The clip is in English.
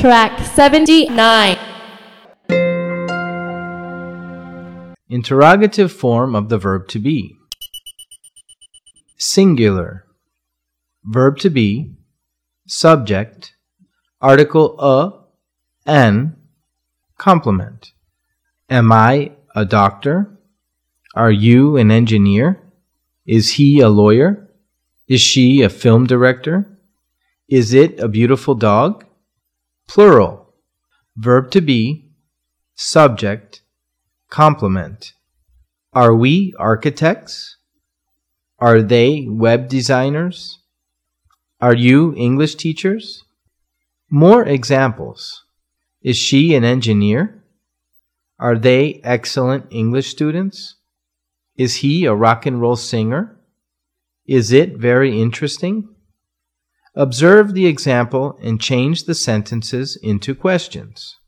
Track 79. Interrogative form of the verb to be. Singular. Verb to be, subject, article an, complement. Am I a doctor? Are you an engineer? Is he a lawyer? Is she a film director? Is it a beautiful dog? Plural. Verb to be, subject, complement. Are we architects? Are they web designers? Are you English teachers? More examples. Is she an engineer? Are they excellent English students? Is he a rock and roll singer? Is it very interesting? Observe the example and change the sentences into questions.